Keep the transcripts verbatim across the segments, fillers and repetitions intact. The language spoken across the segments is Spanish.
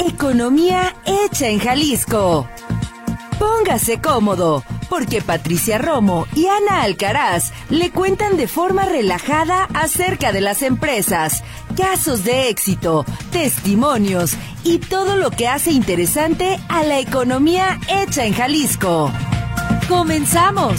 Economía hecha en Jalisco. Póngase cómodo, porque Patricia Romo y Ana Alcaraz le cuentan de forma relajada acerca de las empresas, casos de éxito, testimonios y todo lo que hace interesante a la economía hecha en Jalisco. ¡Comenzamos!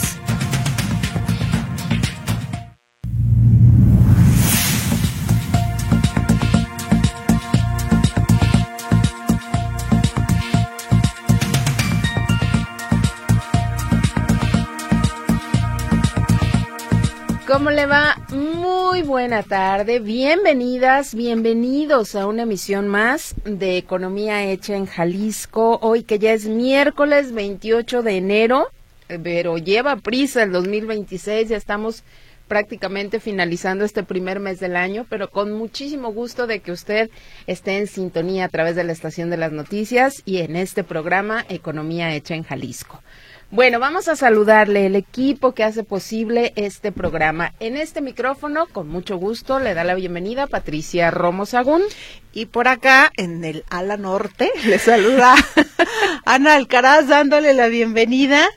¿Cómo le va? Muy buena tarde, bienvenidas, bienvenidos a una emisión más de Economía Hecha en Jalisco, hoy que ya es miércoles veintiocho de enero, pero lleva prisa el dos mil veintiséis, ya estamos prácticamente finalizando este primer mes del año, pero con muchísimo gusto de que usted esté en sintonía a través de la estación de las noticias y en este programa Economía Hecha en Jalisco. Bueno, vamos a saludarle el equipo que hace posible este programa. En este micrófono, con mucho gusto, le da la bienvenida a Patricia Romo Sagún. Y por acá, en el ala norte, le saluda Ana Alcaraz dándole la bienvenida.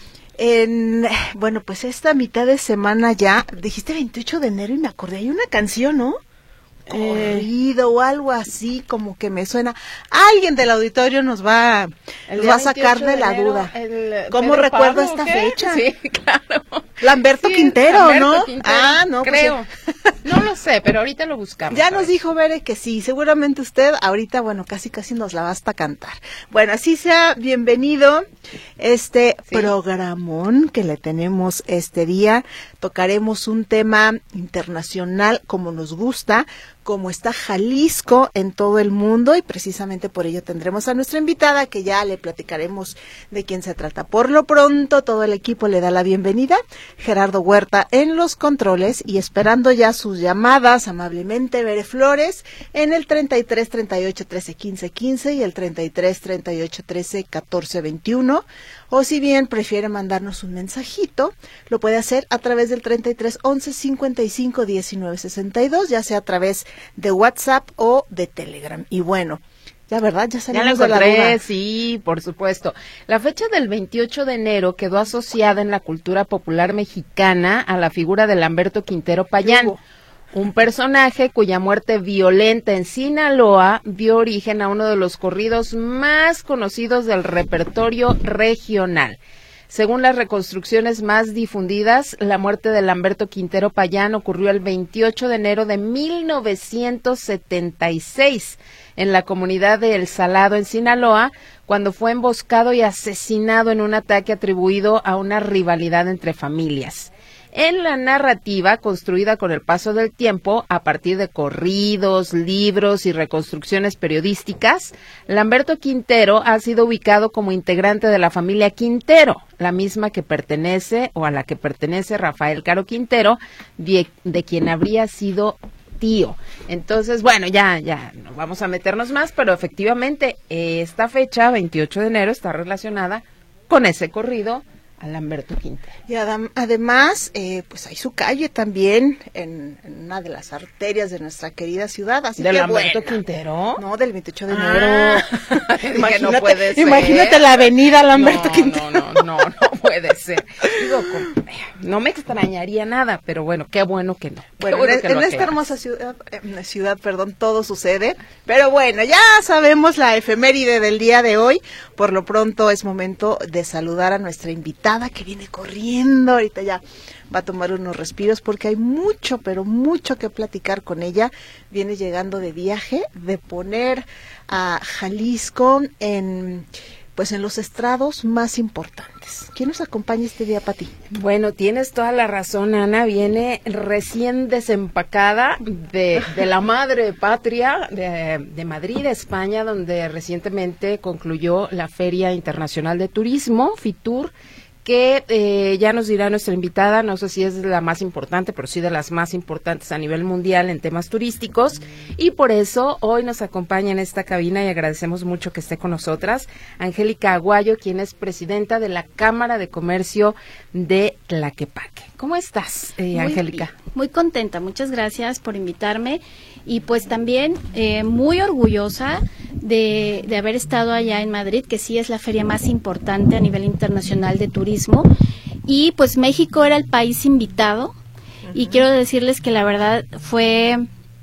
En, bueno, pues esta mitad de semana ya, dijiste veintiocho de enero y me acordé, hay una canción, ¿no? Corrido o algo así, como que me suena. Alguien del auditorio nos va, nos va a sacar de, de la enero, duda. El, ¿Cómo recuerdo Pablo, esta ¿qué? fecha? Sí, claro. Lamberto sí, Quintero, Lamberto ¿no? Quintero, ah, no, creo. Pues, no lo sé, pero ahorita lo buscamos. Ya nos dijo Bere que sí, seguramente usted ahorita, bueno, casi casi nos la basta cantar. Bueno, así sea, bienvenido este sí. programón que le tenemos este día. Tocaremos un tema internacional como nos gusta, como está Jalisco en todo el mundo, y precisamente por ello tendremos a nuestra invitada, que ya le platicaremos de quién se trata. Por lo pronto, todo el equipo le da la bienvenida, Gerardo Huerta en los controles, y esperando ya sus llamadas, amablemente, Bere Flores, en el treinta y tres, treinta y ocho, trece, quince, quince y el treinta y tres, treinta y ocho, trece, catorce, veintiuno, o si bien prefiere mandarnos un mensajito, lo puede hacer a través del treinta y tres, once, cincuenta y cinco, diecinueve, sesenta y dos, ya sea a través de WhatsApp o de Telegram. Y bueno, ya verdad, ya salimos ya lo encontré, de la duda. Sí, por supuesto. La fecha del veintiocho de enero quedó asociada en la cultura popular mexicana a la figura de Lamberto Quintero Payán, un personaje cuya muerte violenta en Sinaloa dio origen a uno de los corridos más conocidos del repertorio regional. Según las reconstrucciones más difundidas, la muerte de Lamberto Quintero Payán ocurrió el veintiocho de enero de mil novecientos setenta y seis en la comunidad de El Salado, en Sinaloa, cuando fue emboscado y asesinado en un ataque atribuido a una rivalidad entre familias. En la narrativa, construida con el paso del tiempo, a partir de corridos, libros y reconstrucciones periodísticas, Lamberto Quintero ha sido ubicado como integrante de la familia Quintero, la misma que pertenece o a la que pertenece Rafael Caro Quintero, de, de quien habría sido tío. Entonces, bueno, ya, ya, no vamos a meternos más, pero efectivamente esta fecha, veintiocho de enero, está relacionada con ese corrido a Lamberto Quintero. Y adam, además, eh, pues hay su calle también en, en una de las arterias de nuestra querida ciudad. Así ¿De que Lamberto bueno. Quintero? No, del veintiocho de ah, enero. imagínate, no puede ser. Imagínate la avenida Lamberto no, Quintero. No, no, no, no puede ser. Digo, no me extrañaría nada, pero bueno, qué bueno que no. Bueno, bueno en, que en no esta hermosa ciudad, eh, ciudad, perdón, todo sucede. Pero bueno, ya sabemos la efeméride del día de hoy. Por lo pronto es momento de saludar a nuestra invitada que viene corriendo. Ahorita ya va a tomar unos respiros porque hay mucho, pero mucho que platicar con ella. Viene llegando de viaje, de poner a Jalisco en, pues en los estrados más importantes. ¿Quién nos acompaña este día, Pati? Bueno, tienes toda la razón, Ana. Viene recién desempacada de, de la madre patria de, de Madrid, España, donde recientemente concluyó la Feria Internacional de Turismo, FITUR, que eh, ya nos dirá nuestra invitada, no sé si es la más importante, pero sí de las más importantes a nivel mundial en temas turísticos, y por eso hoy nos acompaña en esta cabina y agradecemos mucho que esté con nosotras, Angélica Aguayo, quien es presidenta de la Cámara de Comercio de Tlaquepaque. ¿Cómo estás, eh, Angélica? Muy contenta, muchas gracias por invitarme y pues también eh, muy orgullosa de, de haber estado allá en Madrid, que sí es la feria más importante a nivel internacional de turismo, y pues México era el país invitado. Uh-huh. Y quiero decirles que la verdad fue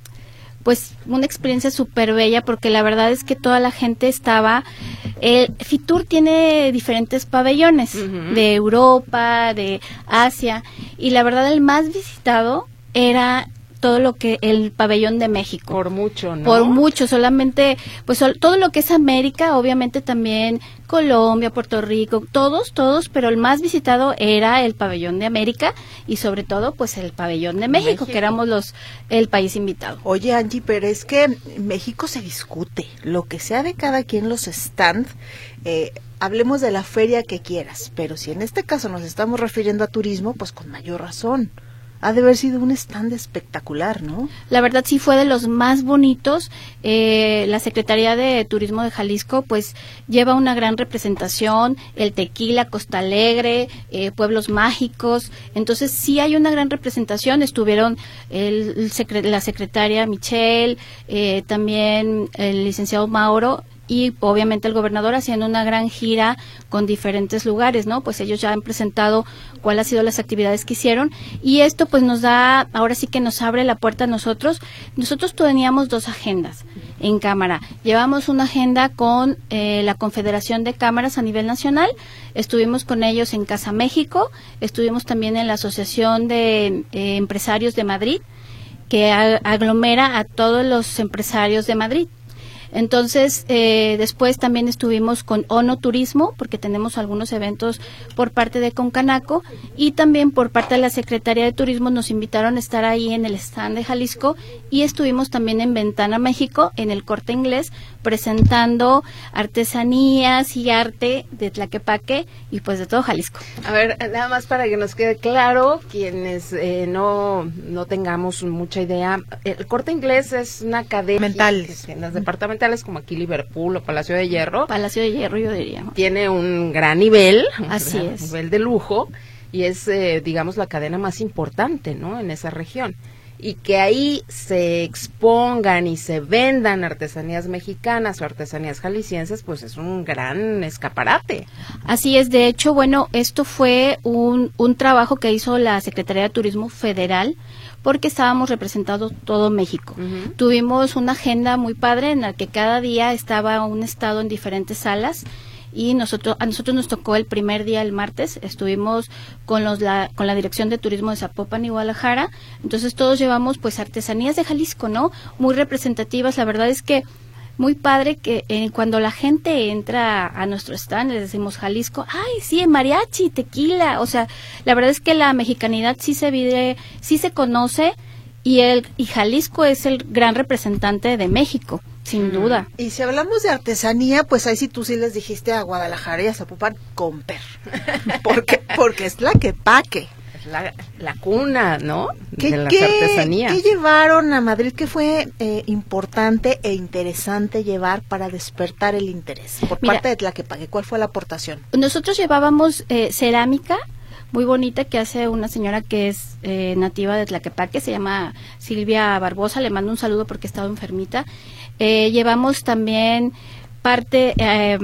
pues una experiencia súper bella, porque la verdad es que toda la gente estaba... El Fitur tiene diferentes pabellones, uh-huh, de Europa, de Asia, y la verdad el más visitado era todo lo que el pabellón de México. Por mucho, ¿no? Por mucho, solamente, pues sol, todo lo que es América, obviamente también Colombia, Puerto Rico, todos, todos, pero el más visitado era el pabellón de América y sobre todo, pues el pabellón de México, México. que éramos los el país invitado. Oye, Angie, pero es que México se discute, lo que sea de cada quien los stands, eh, hablemos de la feria que quieras, pero si en este caso nos estamos refiriendo a turismo, pues con mayor razón. Ha de haber sido un stand espectacular, ¿no? La verdad sí fue de los más bonitos. Eh, la Secretaría de Turismo de Jalisco pues lleva una gran representación, el tequila, Costa Alegre, eh, pueblos mágicos. Entonces sí hay una gran representación. Estuvieron el, el secre- la secretaria Michelle, eh, también el licenciado Mauro, y obviamente el gobernador haciendo una gran gira con diferentes lugares, ¿no? Pues ellos ya han presentado cuáles han sido las actividades que hicieron, y esto pues nos da, ahora sí que nos abre la puerta a nosotros. Nosotros teníamos dos agendas en cámara. Llevamos una agenda con eh, la Confederación de Cámaras a nivel nacional, estuvimos con ellos en Casa México, estuvimos también en la Asociación de eh, Empresarios de Madrid, que a- aglomera a todos los empresarios de Madrid. Entonces, eh, después también estuvimos con ONO Turismo, porque tenemos algunos eventos por parte de Concanaco, y también por parte de la Secretaría de Turismo nos invitaron a estar ahí en el stand de Jalisco, y estuvimos también en Ventana México, en el Corte Inglés, presentando artesanías y arte de Tlaquepaque y pues de todo Jalisco. A ver, nada más para que nos quede claro, quienes eh, no no tengamos mucha idea, el Corte Inglés es una cadena Mentales. en las departamentales como aquí Liverpool o Palacio de Hierro. Palacio de Hierro, yo diría, ¿no? Tiene un gran nivel, Así un gran es. nivel de lujo, y es, eh, digamos, la cadena más importante, ¿no?, en esa región. Y que ahí se expongan y se vendan artesanías mexicanas o artesanías jaliscienses, pues es un gran escaparate. Así es, de hecho, bueno, esto fue un, un trabajo que hizo la Secretaría de Turismo Federal, porque estábamos representados todo México. Uh-huh. Tuvimos una agenda muy padre en la que cada día estaba un estado en diferentes salas, y nosotros a nosotros nos tocó el primer día, el martes, estuvimos con los la con la Dirección de Turismo de Zapopan y Guadalajara. Entonces todos llevamos pues artesanías de Jalisco, ¿no? Muy representativas. La verdad es que muy padre que eh, cuando la gente entra a nuestro stand les decimos Jalisco, ay, sí, mariachi, tequila, o sea, la verdad es que la mexicanidad sí se vive, sí se conoce, y el y Jalisco es el gran representante de México, sin mm. duda. Y si hablamos de artesanía, pues ahí sí tú sí les dijiste a Guadalajara y a Zapopan, comper, porque porque es Tlaquepaque. La, la cuna, ¿no?, ¿Qué, de las qué, artesanías. ¿Qué llevaron a Madrid? ¿Qué fue eh, importante e interesante llevar para despertar el interés por Mira, parte de Tlaquepaque? ¿Cuál fue la aportación? Nosotros llevábamos eh, cerámica muy bonita que hace una señora que es eh, nativa de Tlaquepaque, se llama Silvia Barbosa, le mando un saludo porque ha estado enfermita. Eh, llevamos también parte... Eh,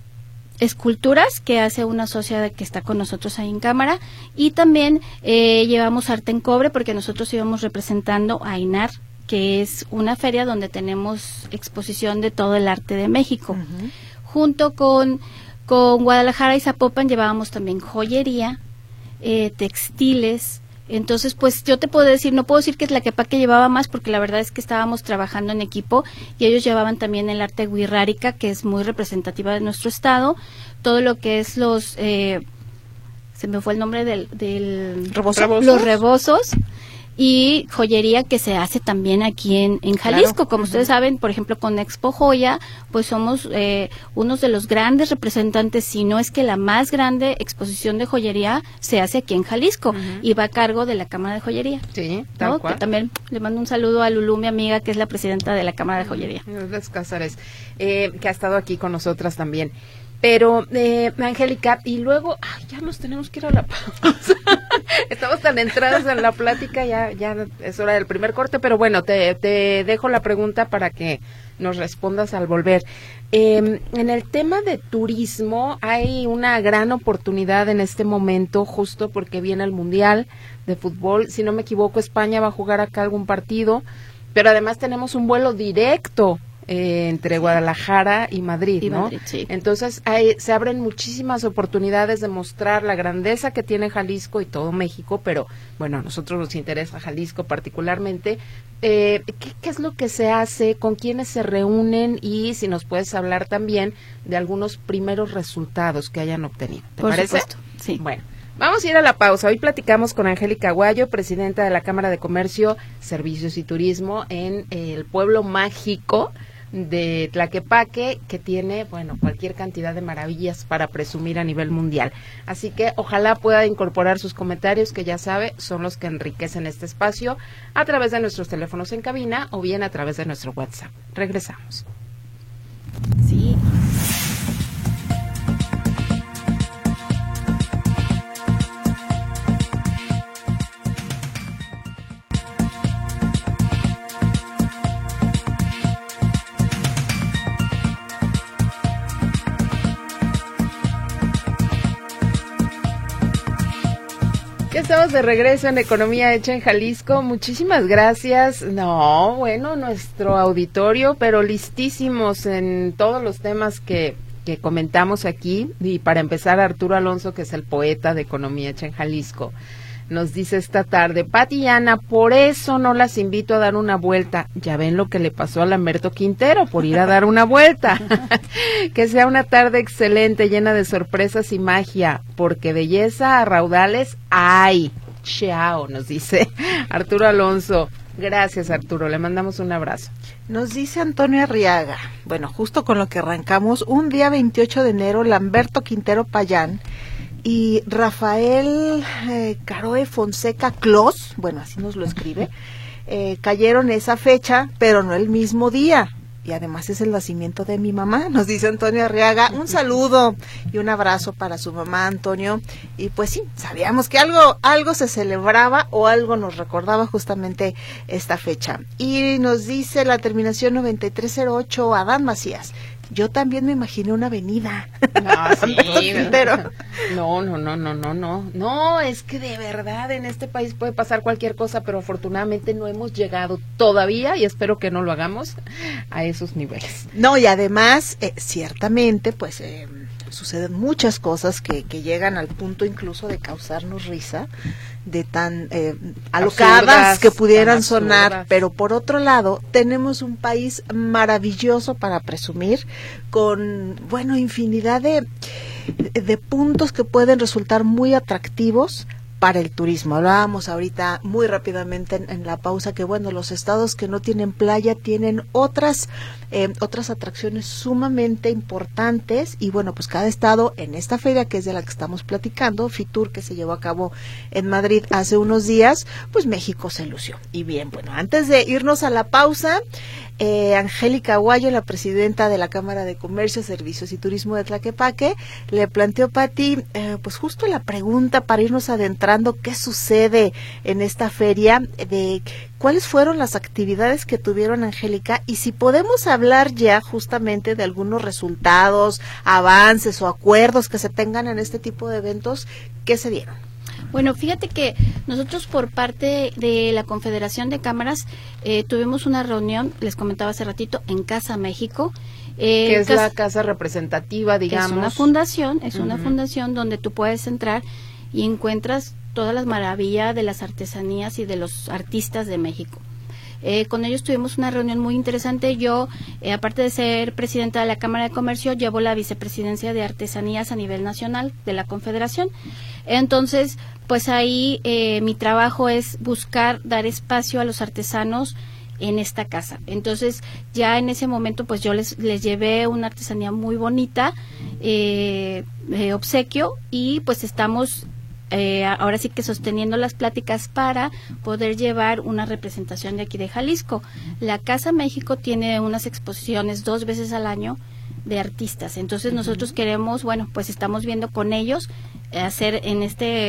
esculturas que hace una socia que está con nosotros ahí en cámara, y también eh, llevamos arte en cobre porque nosotros íbamos representando a INAR, que es una feria donde tenemos exposición de todo el arte de México. Uh-huh. Junto con, con Guadalajara y Zapopan llevábamos también joyería, eh, textiles. Entonces, pues yo te puedo decir, no puedo decir que Tlaquepaque llevaba más, porque la verdad es que estábamos trabajando en equipo, y ellos llevaban también el arte wixárika, que es muy representativa de nuestro estado, todo lo que es los, eh, se me fue el nombre del, del ¿Rebozo? los rebozos, y joyería que se hace también aquí en, en Jalisco. Claro. Como uh-huh. ustedes saben, por ejemplo, con Expo Joya, pues somos eh, unos de los grandes representantes, si no es que la más grande exposición de joyería se hace aquí en Jalisco, uh-huh. y va a cargo de la Cámara de Joyería. Sí, tal ¿no? cual. Que también le mando un saludo a Lulú, mi amiga, que es la presidenta de la Cámara de Joyería. Lourdes Cázares, eh, que ha estado aquí con nosotras también. Pero, eh, Angélica, y luego, ay, ya nos tenemos que ir a la pausa. Estamos tan entrados en la plática, ya ya es hora del primer corte, pero bueno, te, te dejo la pregunta para que nos respondas al volver. Eh, en el tema de turismo hay una gran oportunidad en este momento, justo porque viene el Mundial de Fútbol. Si no me equivoco, España va a jugar acá algún partido, pero además tenemos un vuelo directo Eh, entre sí. Guadalajara y Madrid, y ¿no? Madrid, sí. Entonces hay, se abren muchísimas oportunidades de mostrar la grandeza que tiene Jalisco y todo México, pero bueno, a nosotros nos interesa Jalisco particularmente. Eh, ¿qué, ¿Qué es lo que se hace? ¿Con quiénes se reúnen? Y si nos puedes hablar también de algunos primeros resultados que hayan obtenido. ¿Te Por parece? Supuesto, sí. Bueno. Vamos a ir a la pausa. Hoy platicamos con Angélica Aguayo, presidenta de la Cámara de Comercio, Servicios y Turismo en el pueblo mágico de Tlaquepaque, que tiene, bueno, cualquier cantidad de maravillas para presumir a nivel mundial. Así que ojalá pueda incorporar sus comentarios, que ya sabe, son los que enriquecen este espacio, a través de nuestros teléfonos en cabina o bien a través de nuestro WhatsApp. Regresamos. Sí. Ya estamos de regreso en Economía Hecha en Jalisco. Muchísimas gracias. No, bueno, nuestro auditorio, pero listísimos en todos los temas que, que comentamos aquí. Y para empezar, Arturo Alonso, que es el poeta de Economía Hecha en Jalisco, nos dice esta tarde: Pati y Ana, por eso no las invito a dar una vuelta. Ya ven lo que le pasó a Lamberto Quintero por ir a dar una vuelta. Que sea una tarde excelente, llena de sorpresas y magia, porque belleza a raudales hay. Chao, nos dice Arturo Alonso. Gracias, Arturo, le mandamos un abrazo. Nos dice Antonio Arriaga, bueno, justo con lo que arrancamos, un día veintiocho de enero, Lamberto Quintero Payán y Rafael eh, Caroe Fonseca Clos, bueno, así nos lo escribe, eh, cayeron esa fecha, pero no el mismo día. Y además es el nacimiento de mi mamá, nos dice Antonio Arriaga. Un saludo y un abrazo para su mamá, Antonio. Y pues sí, sabíamos que algo algo se celebraba o algo nos recordaba justamente esta fecha. Y nos dice la terminación noventa y tres cero ocho, Adán Macías. Yo también me imaginé una avenida. No, sí, pero no, no, no, no, no, no. No, es que de verdad en este país puede pasar cualquier cosa, pero afortunadamente no hemos llegado todavía, y espero que no lo hagamos, a esos niveles. No, y además, eh, ciertamente, pues eh, suceden muchas cosas que, que llegan al punto incluso de causarnos risa, de tan eh, alocadas absurdas, que pudieran sonar, pero por otro lado tenemos un país maravilloso para presumir, con, bueno, infinidad de, de puntos que pueden resultar muy atractivos para el turismo. Hablábamos ahorita muy rápidamente en, en la pausa que, bueno, los estados que no tienen playa tienen otras eh, otras atracciones sumamente importantes, y bueno, pues cada estado en esta feria que es de la que estamos platicando, Fitur, que se llevó a cabo en Madrid hace unos días, pues México se lució. Y bien, bueno, antes de irnos a la pausa, eh, Angélica Aguayo, la presidenta de la Cámara de Comercio, Servicios y Turismo de Tlaquepaque, le planteó, Pati, eh, pues justo la pregunta para irnos adentrando qué sucede en esta feria, de cuáles fueron las actividades que tuvieron, Angélica, y si podemos hablar ya justamente de algunos resultados, avances o acuerdos que se tengan en este tipo de eventos que se dieron. Bueno, fíjate que nosotros por parte de la Confederación de Cámaras eh, tuvimos una reunión, les comentaba hace ratito, en Casa México. Eh, que es casa, la casa representativa, digamos. Es una fundación, es uh-huh. una fundación donde tú puedes entrar y encuentras todas las maravillas de las artesanías y de los artistas de México. Eh, con ellos tuvimos una reunión muy interesante. Yo, eh, aparte de ser presidenta de la Cámara de Comercio, llevo la vicepresidencia de Artesanías a nivel nacional de la Confederación. Entonces, pues ahí eh, mi trabajo es buscar dar espacio a los artesanos en esta casa. Entonces, ya en ese momento, pues yo les, les llevé una artesanía muy bonita, eh, eh, obsequio, y pues estamos Eh, ahora sí que sosteniendo las pláticas para poder llevar una representación de aquí de Jalisco. La Casa México tiene unas exposiciones dos veces al año de artistas, entonces uh-huh. nosotros queremos, bueno, pues estamos viendo con ellos eh, hacer en este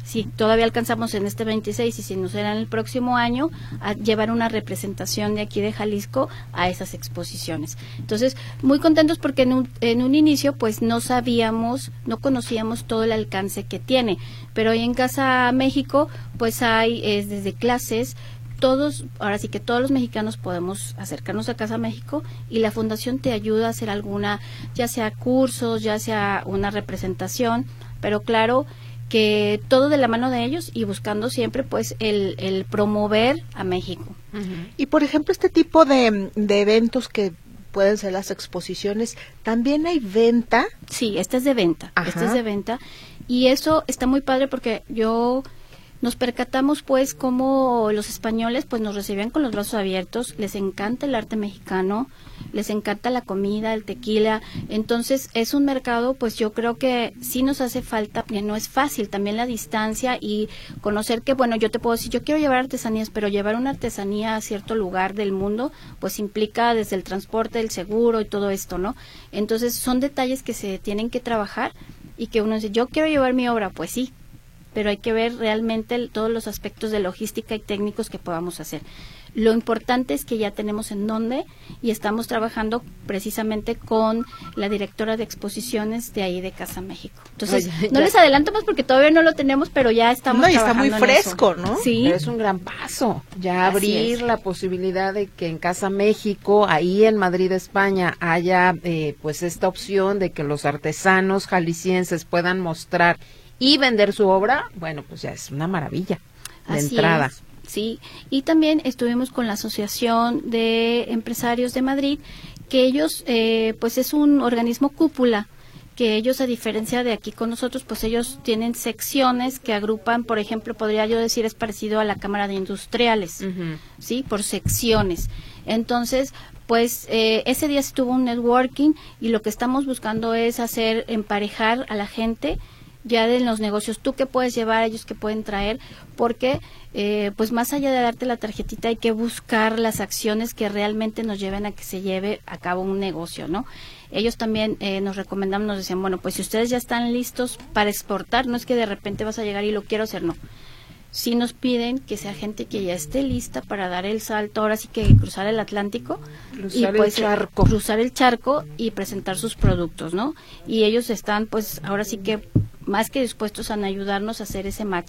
si todavía alcanzamos en este veintiséis y si no será en el próximo año, a llevar una representación de aquí de Jalisco a esas exposiciones. Entonces, muy contentos porque en un, en un inicio pues no sabíamos, no conocíamos todo el alcance que tiene, pero hoy en Casa México pues hay eh, desde clases, todos, ahora sí que todos los mexicanos podemos acercarnos a Casa México y la fundación te ayuda a hacer alguna, ya sea cursos, ya sea una representación, pero claro que todo de la mano de ellos y buscando siempre pues el, el promover a México. Uh-huh. Y por ejemplo este tipo de, de eventos que pueden ser las exposiciones, ¿también hay venta? Sí, esta es de venta, Ajá. esta es de venta y eso está muy padre porque yo nos percatamos pues cómo los españoles pues nos recibían con los brazos abiertos, les encanta el arte mexicano, les encanta la comida, el tequila, entonces es un mercado pues yo creo que sí nos hace falta, porque no es fácil también la distancia y conocer que bueno, yo te puedo decir, yo quiero llevar artesanías, pero llevar una artesanía a cierto lugar del mundo pues implica desde el transporte, el seguro y todo esto, ¿no? Entonces son detalles que se tienen que trabajar y que uno dice, yo quiero llevar mi obra, pues sí, pero hay que ver realmente el, todos los aspectos de logística y técnicos que podamos hacer. Lo importante es que ya tenemos en dónde y estamos trabajando precisamente con la directora de exposiciones de ahí de Casa México. Entonces, Oye, no ya. les adelanto más porque todavía no lo tenemos, pero ya estamos no, y trabajando está muy fresco, en ¿no? eso. Sí. Pero es un gran paso, ya Así abrir es. la posibilidad de que en Casa México, ahí en Madrid, España, haya eh, pues esta opción de que los artesanos jaliscienses puedan mostrar y vender su obra, bueno, pues ya es una maravilla de Así entrada. Es, sí, y también estuvimos con la Asociación de Empresarios de Madrid, que ellos, eh, pues es un organismo cúpula, que ellos a diferencia de aquí con nosotros, pues ellos tienen secciones que agrupan, por ejemplo, podría yo decir, es parecido a la Cámara de Industriales, uh-huh. ¿sí? Por secciones. Entonces, pues eh, ese día se tuvo un networking y lo que estamos buscando es hacer, emparejar a la gente ya de los negocios, tú qué puedes llevar, ellos qué pueden traer, porque eh, pues más allá de darte la tarjetita hay que buscar las acciones que realmente nos lleven a que se lleve a cabo un negocio, ¿no? Ellos también eh, nos recomendaban, nos decían, bueno, pues si ustedes ya están listos para exportar, no es que de repente vas a llegar y lo quiero hacer, no. Sí nos piden que sea gente que ya esté lista para dar el salto, ahora sí que cruzar el Atlántico, cruzar y pues el charco. cruzar el charco y presentar sus productos, ¿no? Y ellos están pues ahora sí que más que dispuestos a ayudarnos a hacer ese match.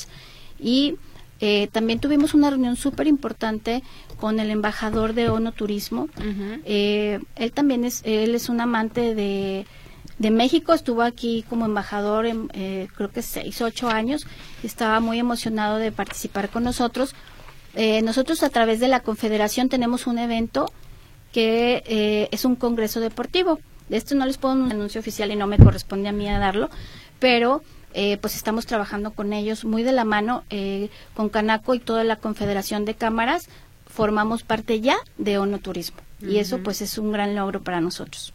Y eh, también tuvimos una reunión súper importante con el embajador de ONU Turismo. Uh-huh. Eh, él también es, él es un amante de, de México, estuvo aquí como embajador en, eh, creo que seis, ocho años, estaba muy emocionado de participar con nosotros. Eh, nosotros a través de la Confederación tenemos un evento que eh, es un congreso deportivo. De esto no les puedo dar un anuncio oficial y no me corresponde a mí a darlo, pero eh, pues estamos trabajando con ellos muy de la mano, eh, con Canaco y toda la Confederación de Cámaras, formamos parte ya de ONU Turismo, uh-huh. y eso pues es un gran logro para nosotros.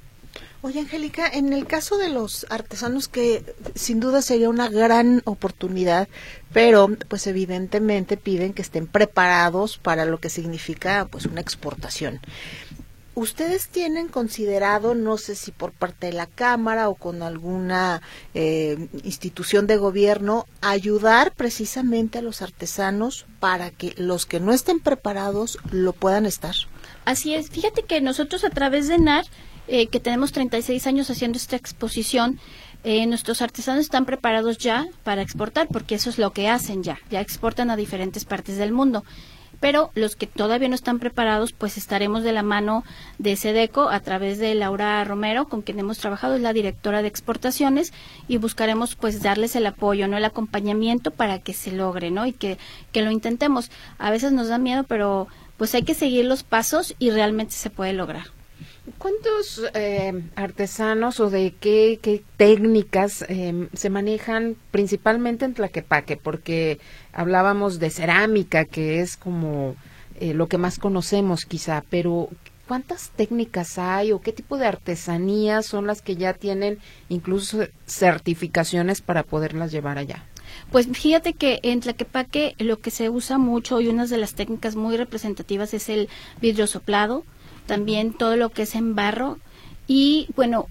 Oye, Angélica, en el caso de los artesanos, que sin duda sería una gran oportunidad, pero pues evidentemente piden que estén preparados para lo que significa pues una exportación. ¿Ustedes tienen considerado, no sé si por parte de la Cámara o con alguna eh, institución de gobierno, ayudar precisamente a los artesanos para que los que no estén preparados lo puedan estar? Así es. Fíjate que nosotros a través de N A R, eh, que tenemos treinta y seis años haciendo esta exposición, eh, nuestros artesanos están preparados ya para exportar, porque eso es lo que hacen ya, ya exportan a diferentes partes del mundo. Pero los que todavía no están preparados, pues estaremos de la mano de SEDECO a través de Laura Romero, con quien hemos trabajado, es la directora de exportaciones, y buscaremos pues darles el apoyo, no el acompañamiento para que se logre, ¿no? Y que, que lo intentemos. A veces nos da miedo, pero pues hay que seguir los pasos y realmente se puede lograr. ¿Cuántos eh, artesanos o de qué, qué técnicas eh, se manejan principalmente en Tlaquepaque? Porque hablábamos de cerámica, que es como eh, lo que más conocemos quizá, pero ¿cuántas técnicas hay o qué tipo de artesanías son las que ya tienen incluso certificaciones para poderlas llevar allá? Pues fíjate que en Tlaquepaque lo que se usa mucho y una de las técnicas muy representativas es el vidrio soplado, también todo lo que es en barro y bueno,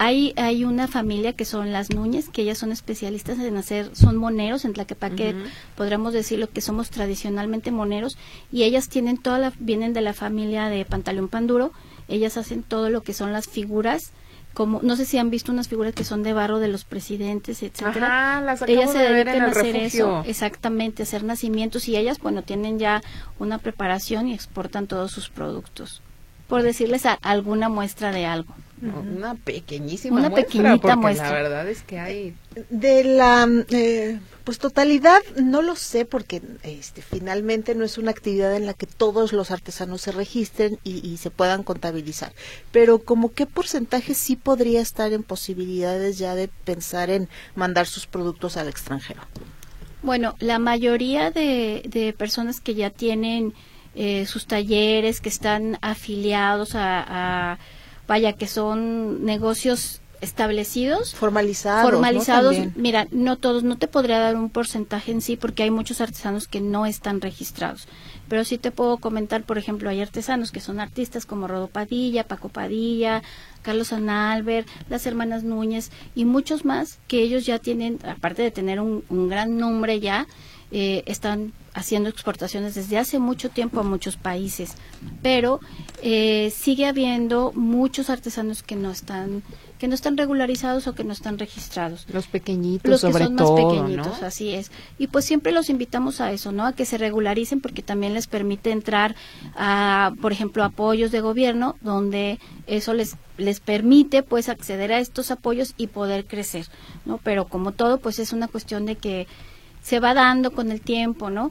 Hay, hay una familia que son las Núñez, que ellas son especialistas en hacer, son moneros, en Tlaquepaque uh-huh. podríamos decirlo que somos tradicionalmente moneros, y ellas tienen toda la, vienen de la familia de Pantaleón Panduro, ellas hacen todo lo que son las figuras, como, no sé si han visto unas figuras que son de barro de los presidentes, etcétera. Ajá, las acabo ellas se de ver dedican en el a hacer refugio. eso, exactamente, hacer nacimientos, y ellas, bueno, tienen ya una preparación y exportan todos sus productos, por decirles a, alguna muestra de algo. Una pequeñísima una muestra, pequeñita porque muestra. La verdad es que hay de la eh, pues totalidad no lo sé, porque este finalmente no es una actividad en la que todos los artesanos se registren y, y se puedan contabilizar, pero como qué porcentaje sí podría estar en posibilidades ya de pensar en mandar sus productos al extranjero. Bueno, la mayoría de, de personas que ya tienen eh, sus talleres, que están afiliados a, a vaya, que son negocios establecidos, formalizados, formalizados, ¿no? Mira, no todos, no te podría dar un porcentaje en sí, porque hay muchos artesanos que no están registrados, pero sí te puedo comentar, por ejemplo, hay artesanos que son artistas como Rodo Padilla, Paco Padilla, Carlos Analver, las hermanas Núñez y muchos más, que ellos ya tienen, aparte de tener un, un gran nombre ya, eh, están haciendo exportaciones desde hace mucho tiempo a muchos países, pero eh, sigue habiendo muchos artesanos que no están que no están regularizados o que no están registrados. Los pequeñitos, los que sobre son todo, más pequeñitos, ¿no? Así es. Y pues siempre los invitamos a eso, ¿no? A que se regularicen, porque también les permite entrar a, por ejemplo, apoyos de gobierno, donde eso les les permite pues acceder a estos apoyos y poder crecer, ¿no? Pero como todo, pues es una cuestión de que se va dando con el tiempo, ¿no?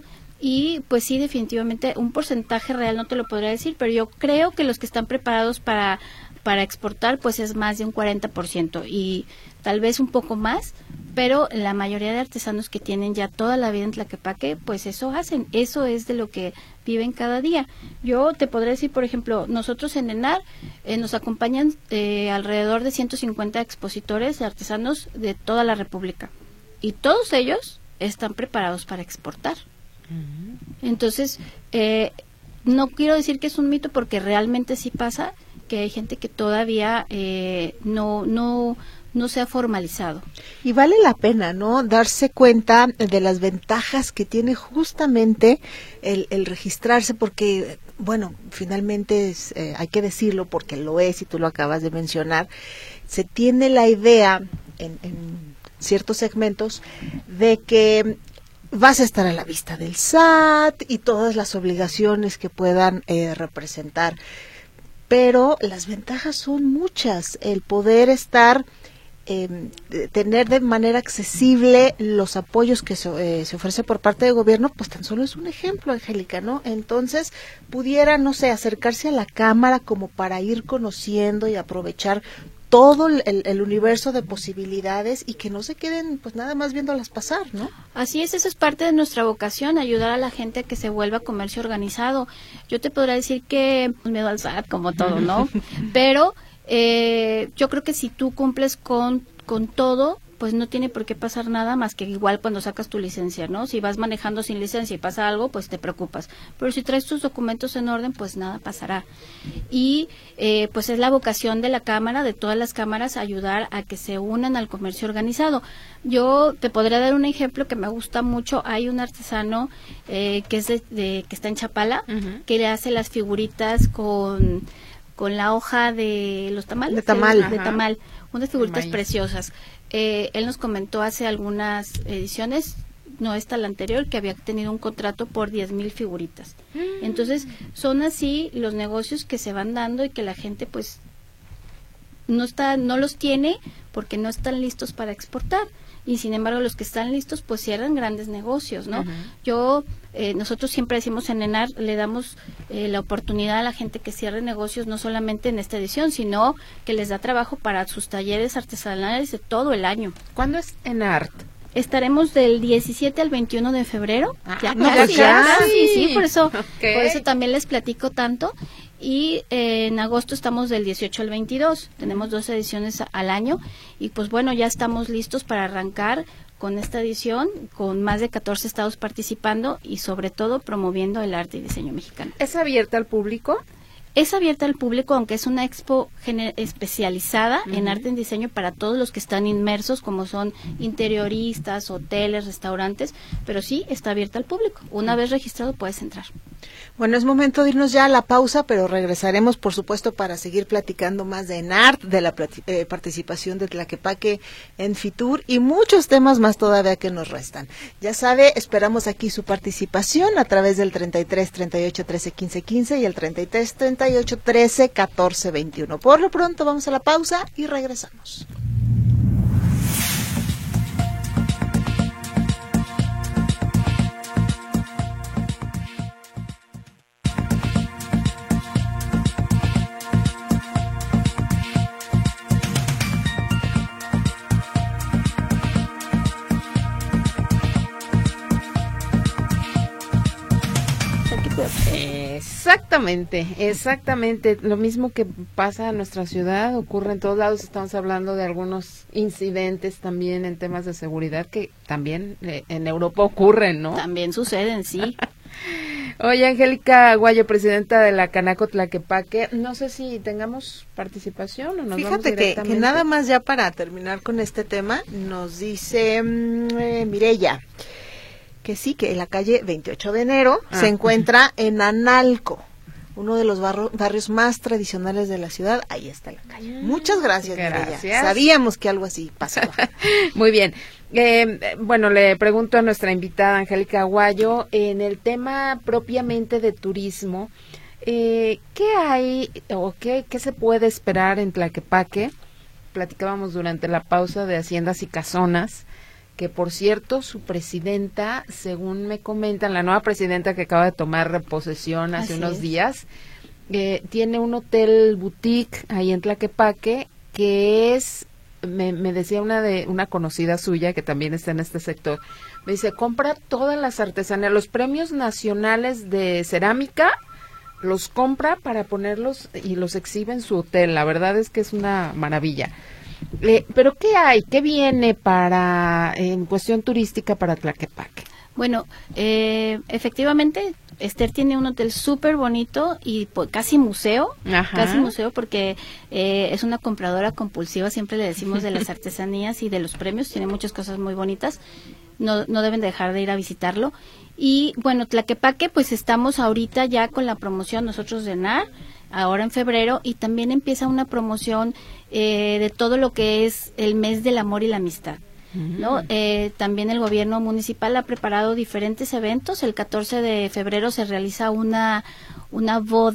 Y pues sí, definitivamente un porcentaje real no te lo podría decir, pero yo creo que los que están preparados para para exportar pues es más de un cuarenta por ciento y tal vez un poco más, pero la mayoría de artesanos que tienen ya toda la vida en Tlaquepaque, pues eso hacen, eso es de lo que viven cada día. Yo te podré decir, por ejemplo, nosotros en ENAR eh, nos acompañan eh, alrededor de ciento cincuenta expositores de artesanos de toda la República y todos ellos están preparados para exportar. Uh-huh. Entonces, eh, no quiero decir que es un mito, porque realmente sí pasa, que hay gente que todavía eh, no no no se ha formalizado. Y vale la pena, ¿no?, darse cuenta de las ventajas que tiene justamente el, el registrarse, porque, bueno, finalmente es, eh, hay que decirlo porque lo es y tú lo acabas de mencionar, se tiene la idea en, en ciertos segmentos de que vas a estar a la vista del S A T y todas las obligaciones que puedan eh, representar. Pero las ventajas son muchas, el poder estar, eh, tener de manera accesible los apoyos que se, eh, se ofrece por parte del gobierno, pues tan solo es un ejemplo, Angélica, ¿no? Entonces, pudiera, no sé, acercarse a la Cámara como para ir conociendo y aprovechar todo el, el universo de posibilidades y que no se queden pues nada más viéndolas pasar, ¿no? Así es, eso es parte de nuestra vocación, ayudar a la gente a que se vuelva comercio organizado. Yo te podría decir que pues, miedo al S A T, como todo, ¿no? Pero eh, yo creo que si tú cumples con, con todo, pues no tiene por qué pasar nada más que igual cuando sacas tu licencia, ¿no? Si vas manejando sin licencia y pasa algo, pues te preocupas. Pero si traes tus documentos en orden, pues nada pasará. Y eh, pues es la vocación de la Cámara, de todas las cámaras, ayudar a que se unan al comercio organizado. Yo te podría dar un ejemplo que me gusta mucho. Hay un artesano eh, que es de, de, que está en Chapala, uh-huh. que le hace las figuritas con con la hoja de los tamales. De tamal. De, de tamal. Unas figuritas preciosas. Eh, él nos comentó hace algunas ediciones, no esta la anterior, que había tenido un contrato por diez mil figuritas. Mm. Entonces, son así los negocios que se van dando y que la gente pues no está, no los tiene porque no están listos para exportar. Y sin embargo, los que están listos pues cierran grandes negocios, ¿no? Uh-huh. Yo, eh, nosotros siempre decimos en ENAR, le damos eh, la oportunidad a la gente que cierre negocios, no solamente en esta edición, sino que les da trabajo para sus talleres artesanales de todo el año. ¿Cuándo es ENAR? Estaremos del diecisiete al veintiuno de febrero. Ah, ya, no, casi, ya, ya, sí. sí, sí, por eso, Okay. por eso también les platico tanto. Y eh, en agosto estamos del dieciocho al veintidós, tenemos dos ediciones a, al año y pues bueno, ya estamos listos para arrancar con esta edición, con más de catorce estados participando y sobre todo promoviendo el arte y diseño mexicano. ¿Es abierta al público? Es abierta al público, aunque es una expo especializada uh-huh. en arte y diseño para todos los que están inmersos, como son interioristas, hoteles, restaurantes, pero sí está abierta al público. Una uh-huh. vez registrado puedes entrar. Bueno, es momento de irnos ya a la pausa, pero regresaremos, por supuesto, para seguir platicando más de ENART, de la eh, participación de Tlaquepaque en FITUR y muchos temas más todavía que nos restan. Ya sabe, esperamos aquí su participación a través del treinta y tres, treinta y ocho, trece, quince, quince y el treinta y tres, treinta y ocho, trece, catorce, veintiuno. Por lo pronto vamos a la pausa y regresamos. Exactamente, exactamente. Lo mismo que pasa en nuestra ciudad, ocurre en todos lados. Estamos hablando de algunos incidentes también en temas de seguridad que también eh, en Europa ocurren, ¿no? También suceden, sí. Oye, Angélica Aguayo, presidenta de la Canaco Tlaquepaque, no sé si tengamos participación o nos Fíjate vamos que, directamente. que nada más ya para terminar con este tema, nos dice mmm, eh, Mireya, que sí, que en la calle veintiocho de enero ah. se encuentra en Analco, uno de los barro, barrios más tradicionales de la ciudad. Ahí está la calle. Mm, Muchas gracias, gracias. Mireya. Sabíamos que algo así pasaba. Muy bien. Eh, bueno, le pregunto a nuestra invitada Angélica Aguayo, en el tema propiamente de turismo, eh, ¿qué hay o qué, qué se puede esperar en Tlaquepaque? Platicábamos durante la pausa de Haciendas y Casonas, que por cierto, su presidenta, según me comentan, la nueva presidenta que acaba de tomar posesión hace Así unos es. días, eh, tiene un hotel boutique ahí en Tlaquepaque, que es, me, me decía una de una conocida suya, que también está en este sector, me dice, compra todas las artesanías, los premios nacionales de cerámica, los compra para ponerlos y los exhibe en su hotel. La verdad es que es una maravilla. Eh, pero ¿qué hay? ¿Qué viene para en cuestión turística para Tlaquepaque? Bueno, eh, efectivamente, Esther tiene un hotel súper bonito y pues, casi museo, Ajá. casi museo porque eh, es una compradora compulsiva, siempre le decimos de las artesanías y de los premios, tiene muchas cosas muy bonitas, no, no deben dejar de ir a visitarlo. Y bueno, Tlaquepaque, pues estamos ahorita ya con la promoción nosotros de ENAR, ahora en febrero, y también empieza una promoción eh, de todo lo que es el mes del amor y la amistad, ¿no? Uh-huh. Eh, también el gobierno municipal ha preparado diferentes eventos. El catorce de febrero se realiza una, una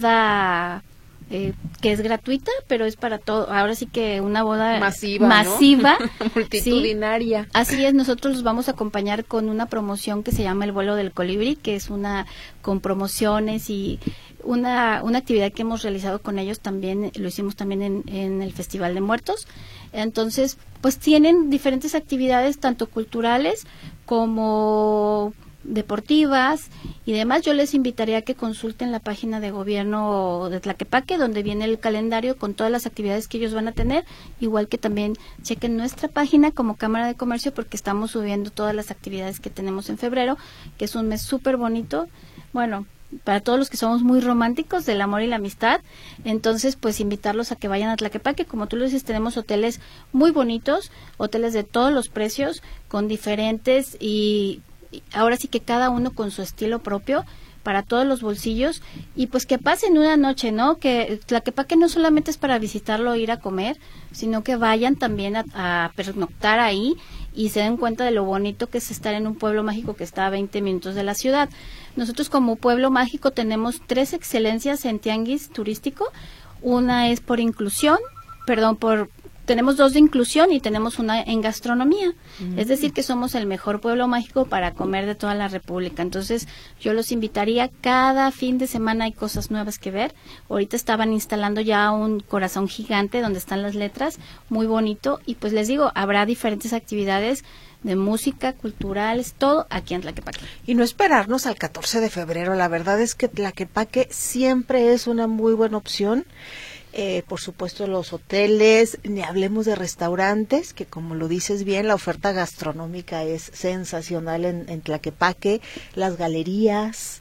boda eh, que es gratuita, pero es para todo, ahora sí que una boda masiva, masiva ¿no? multitudinaria. Sí, así es, nosotros los vamos a acompañar con una promoción que se llama el vuelo del colibrí, que es una con promociones y una una actividad que hemos realizado con ellos también, lo hicimos también en, en el Festival de Muertos. Entonces, pues tienen diferentes actividades, tanto culturales como deportivas y demás. Yo les invitaría a que consulten la página de gobierno de Tlaquepaque, donde viene el calendario con todas las actividades que ellos van a tener, igual que también chequen nuestra página como Cámara de Comercio, porque estamos subiendo todas las actividades que tenemos en febrero, que es un mes súper bonito, bueno, para todos los que somos muy románticos del amor y la amistad. Entonces, pues invitarlos a que vayan a Tlaquepaque. Como tú lo dices, tenemos hoteles muy bonitos, hoteles de todos los precios, con diferentes y ahora sí que cada uno con su estilo propio para todos los bolsillos, y pues que pasen una noche, ¿no? Que Tlaquepaque no solamente es para visitarlo o ir a comer, sino que vayan también a, a pernoctar ahí y se den cuenta de lo bonito que es estar en un pueblo mágico que está a veinte minutos de la ciudad. Nosotros como pueblo mágico tenemos tres excelencias en tianguis turístico. Una es por inclusión, perdón, por tenemos dos de inclusión y tenemos una en gastronomía. Mm. Es decir, que somos el mejor pueblo mágico para comer de toda la República. Entonces, yo los invitaría, cada fin de semana hay cosas nuevas que ver. Ahorita estaban instalando ya un corazón gigante donde están las letras, muy bonito. Y pues les digo, habrá diferentes actividades de música, culturales, todo aquí en Tlaquepaque. Y no esperarnos al catorce de febrero. La verdad es que Tlaquepaque siempre es una muy buena opción. Eh, por supuesto los hoteles, ni hablemos de restaurantes, que como lo dices bien, la oferta gastronómica es sensacional en, en Tlaquepaque, las galerías,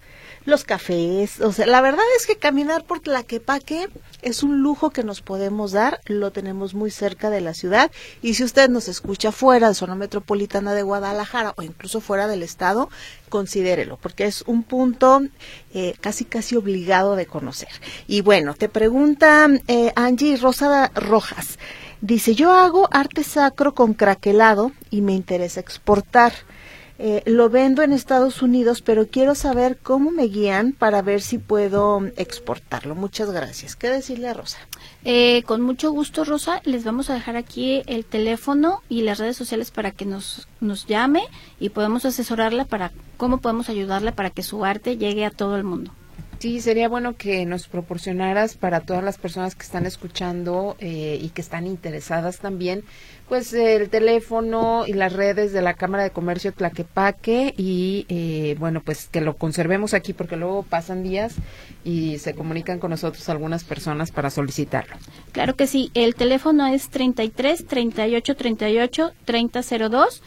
los cafés, o sea, la verdad es que caminar por Tlaquepaque es un lujo que nos podemos dar, lo tenemos muy cerca de la ciudad, y si usted nos escucha fuera de zona metropolitana de Guadalajara o incluso fuera del estado, considérelo, porque es un punto eh, casi casi obligado de conocer. Y bueno, te pregunta eh, Angie Rosada Rojas, dice, yo hago arte sacro con craquelado y me interesa exportar. Eh, lo vendo en Estados Unidos, pero quiero saber cómo me guían para ver si puedo exportarlo. Muchas gracias. ¿Qué decirle a Rosa? Eh, con mucho gusto, Rosa. Les vamos a dejar aquí el teléfono y las redes sociales para que nos, nos llame y podemos asesorarla para cómo podemos ayudarla para que su arte llegue a todo el mundo. Sí, sería bueno que nos proporcionaras para todas las personas que están escuchando eh, y que están interesadas también, pues el teléfono y las redes de la Cámara de Comercio Tlaquepaque y eh, bueno, pues que lo conservemos aquí porque luego pasan días y se comunican con nosotros algunas personas para solicitarlo. Claro que sí, el teléfono es treinta y tres, treinta y ocho, treinta y ocho, treinta cero dos.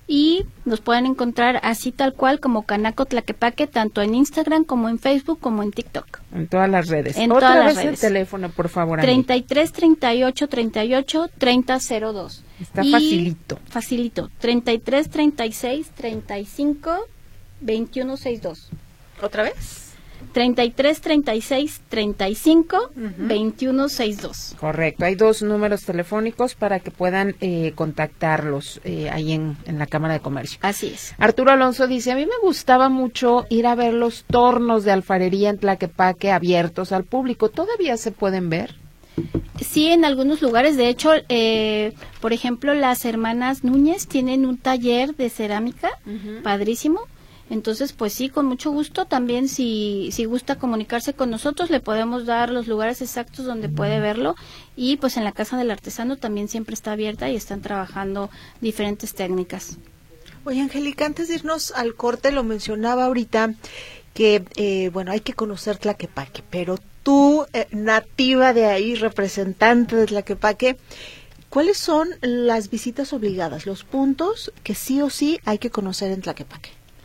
Y nos pueden encontrar así tal cual como Canaco Tlaquepaque, tanto en Instagram como en Facebook como en TikTok. En todas las redes. En Otra todas vez las redes. El teléfono, por favor. treinta y tres, treinta y ocho, treinta y ocho, treinta cero dos. Está y facilito. Facilito. treinta y tres, treinta y seis, treinta y cinco, veintiuno sesenta y dos. ¿Otra vez? treinta y tres, treinta y seis, treinta y cinco, veintiuno sesenta y dos. Correcto, hay dos números telefónicos para que puedan eh, contactarlos eh, ahí en, en la Cámara de Comercio. Así es. Arturo Alonso dice, a mí me gustaba mucho ir a ver los tornos de alfarería en Tlaquepaque abiertos al público. ¿Todavía se pueden ver? Sí, en algunos lugares. De hecho, eh, por ejemplo, las hermanas Núñez tienen un taller de cerámica, uh-huh. padrísimo. Entonces, pues sí, con mucho gusto. También si, si gusta comunicarse con nosotros, le podemos dar los lugares exactos donde puede verlo. Y pues en la Casa del Artesano también siempre está abierta y están trabajando diferentes técnicas. Oye, Angélica, antes de irnos al corte, lo mencionaba ahorita, que, eh, bueno, hay que conocer Tlaquepaque, pero tú, eh, nativa de ahí, representante de Tlaquepaque, ¿cuáles son las visitas obligadas, los puntos que sí o sí hay que conocer en Tlaquepaque?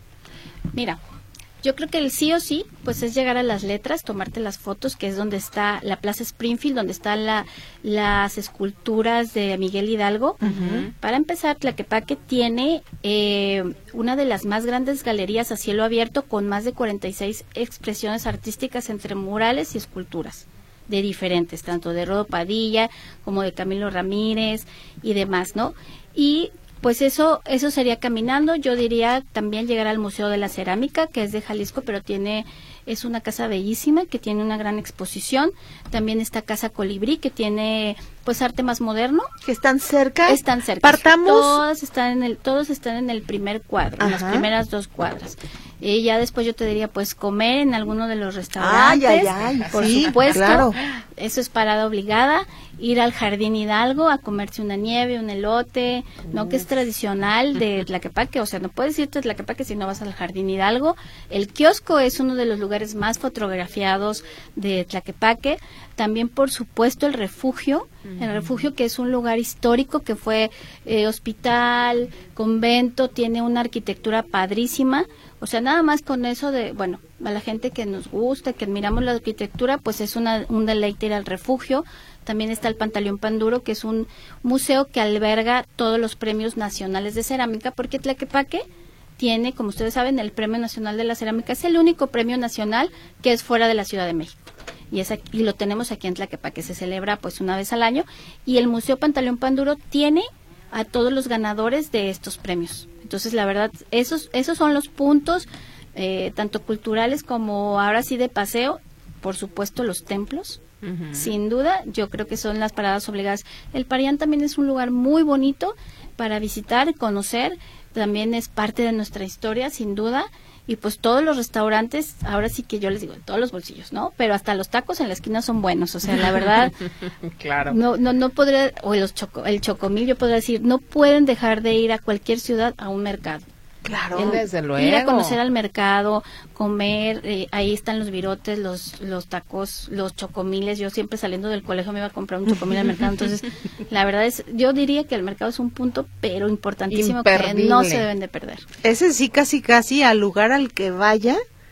Mira, yo creo que el sí o sí, pues es llegar a las letras, tomarte las fotos, que es donde está la Plaza Springfield, donde están la, las esculturas de Miguel Hidalgo. Uh-huh. Para empezar, Tlaquepaque tiene eh, una de las más grandes galerías a cielo abierto con más de cuarenta y seis expresiones artísticas entre murales y esculturas de diferentes, tanto de Rodo Padilla como de Camilo Ramírez y demás, ¿no? Y pues eso eso sería caminando. Yo diría también llegar al Museo de la Cerámica, que es de Jalisco, pero tiene es una casa bellísima que tiene una gran exposición. También está Casa Colibrí, que tiene pues arte más moderno. ¿Que están cerca? Están cerca. Partamos. Todas están en el, todos están en el primer cuadro, Ajá. en las primeras dos cuadras. Y ya después yo te diría, pues comer en alguno de los restaurantes. Ay, ay, ay. Por sí, supuesto. Claro. Eso es parada obligada. Ir al Jardín Hidalgo a comerse una nieve, un elote, Uf. ¿no? Que es tradicional de Tlaquepaque. O sea, no puedes irte a Tlaquepaque si no vas al Jardín Hidalgo. El kiosco es uno de los lugares más fotografiados de Tlaquepaque. También, por supuesto, el refugio. Uh-huh. El refugio, que es un lugar histórico que fue eh, hospital, convento, tiene una arquitectura padrísima. O sea, nada más con eso de, bueno, a la gente que nos gusta, que admiramos la arquitectura, pues es una, un deleite ir al refugio. También está el Pantaleón Panduro, que es un museo que alberga todos los premios nacionales de cerámica, porque Tlaquepaque tiene, como ustedes saben, el Premio Nacional de la Cerámica. Es el único premio nacional que es fuera de la Ciudad de México. Y, es aquí, y lo tenemos aquí en Tlaquepaque, se celebra pues una vez al año. Y el Museo Pantaleón Panduro tiene a todos los ganadores de estos premios. Entonces, la verdad, esos esos son los puntos, eh, tanto culturales como ahora sí de paseo. Por supuesto, los templos. Uh-huh. Sin duda, yo creo que son las paradas obligadas. El Parián también es un lugar muy bonito para visitar, conocer. También es parte de nuestra historia, sin duda. Y pues todos los restaurantes, ahora sí que yo les digo, en todos los bolsillos, ¿no? Pero hasta los tacos en la esquina son buenos, o sea, la verdad, claro. no no no podría, o los choco, el chocomil, yo podría decir, no pueden dejar de ir a cualquier ciudad a un mercado. Claro, en, desde luego. Ir a conocer al mercado, comer, eh, ahí están los virotes, los los tacos, los chocomiles. Yo siempre saliendo del colegio me iba a comprar un chocomil al mercado. Entonces, la verdad es, yo diría que el mercado es un punto, pero importantísimo, que no se deben de perder. Ese sí, casi casi al lugar al que vaya,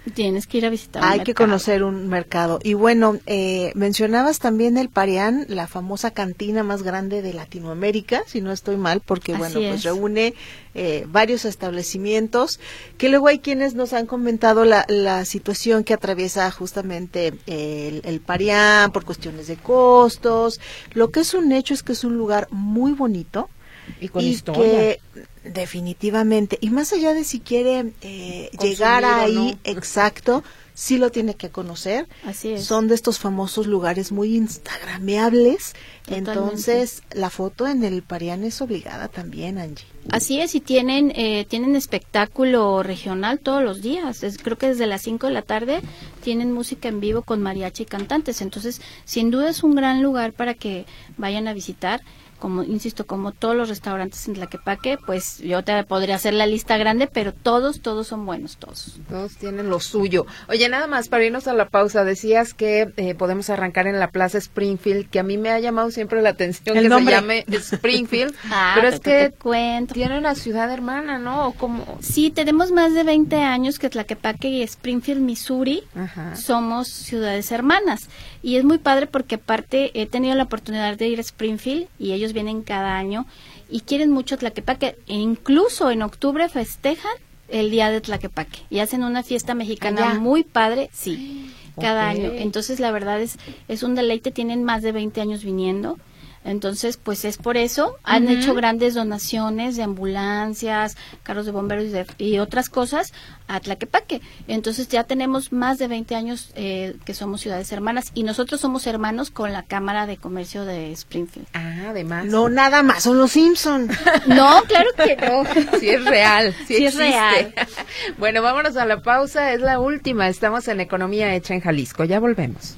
Tienes que ir a visitar un Hay mercado. que conocer un mercado. Y bueno, eh, mencionabas también el Parián, la famosa cantina más grande de Latinoamérica, si no estoy mal, porque Así bueno, pues es. reúne eh, varios establecimientos, que luego hay quienes nos han comentado la, la situación que atraviesa justamente el, el Parián por cuestiones de costos. Lo que es un hecho es que es un lugar muy bonito. Y con y historia. que definitivamente, y más allá de si quiere eh, Consumir llegar o ahí, no. exacto, sí lo tiene que conocer. Así es. Son de estos famosos lugares muy instagrameables. Totalmente. Entonces, la foto en el Parián es obligada también, Angie. Así es, y tienen eh, tienen espectáculo regional todos los días. Es- creo que desde las cinco de la tarde tienen música en vivo con mariachi y cantantes. Entonces, sin duda es un gran lugar para que vayan a visitar. Como insisto, como todos los restaurantes en Tlaquepaque, pues yo te podría hacer la lista grande, pero todos, todos son buenos, todos. Todos tienen lo suyo. Oye, nada más para irnos a la pausa, decías que eh, podemos arrancar en la Plaza Springfield, que a mí me ha llamado siempre la atención El que nombre. se llame Springfield, Ah, pero es te- te que cuento. tiene una ciudad hermana, ¿no? ¿O cómo? Sí, tenemos más de veinte años que Tlaquepaque y Springfield, Missouri, Ajá. somos ciudades hermanas. Y es muy padre porque aparte he tenido la oportunidad de ir a Springfield y ellos vienen cada año y quieren mucho Tlaquepaque. E incluso en octubre festejan el Día de Tlaquepaque y hacen una fiesta mexicana Allá. muy padre, sí, cada Ok. año. Entonces la verdad es, es un deleite, tienen más de veinte años viniendo. Entonces, pues es por eso, han Ujú. hecho grandes donaciones de ambulancias, carros de bomberos y, de- y otras cosas a Tlaquepaque. Entonces ya tenemos más de veinte años eh, que somos ciudades hermanas y nosotros somos hermanos con la Cámara de Comercio de Springfield. Ah, además. No, nada más, son los Simpson. No, claro que no. Sí es real, sí, Sí es existe. real. Bueno, vámonos a la pausa, es la última. Estamos en Economía Hecha en Jalisco. Ya volvemos.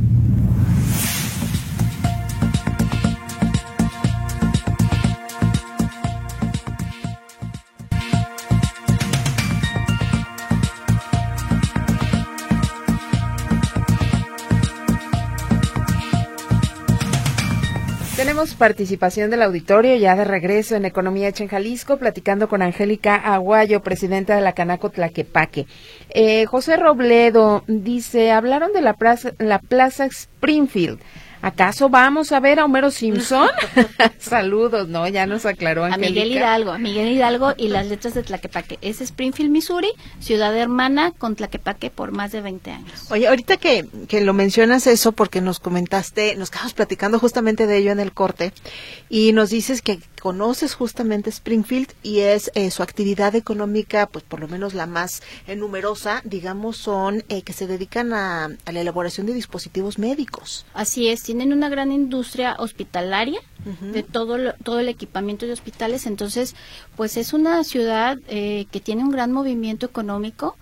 Tenemos participación del auditorio ya de regreso en Economía Hecha en Jalisco, platicando con Angélica Aguayo, presidenta de la Canaco Tlaquepaque. Eh, José Robledo dice, hablaron de la plaza, la plaza Springfield. ¿Acaso vamos a ver a Homero Simpson? Saludos, ¿no? Ya nos aclaró A Angélica. Miguel Hidalgo, a Miguel Hidalgo y las letras de Tlaquepaque. Es Springfield, Missouri, ciudad hermana con Tlaquepaque por más de veinte años. Oye, ahorita que, que lo mencionas eso, porque nos comentaste, nos quedamos platicando justamente de ello en el corte, y nos dices que conoces justamente Springfield y es eh, su actividad económica, pues por lo menos la más eh, numerosa, digamos, son eh, que se dedican a, a la elaboración de dispositivos médicos. Así es, tienen una gran industria hospitalaria Ujú. de todo lo- todo el equipamiento de hospitales, entonces pues es una ciudad eh, que tiene un gran movimiento económico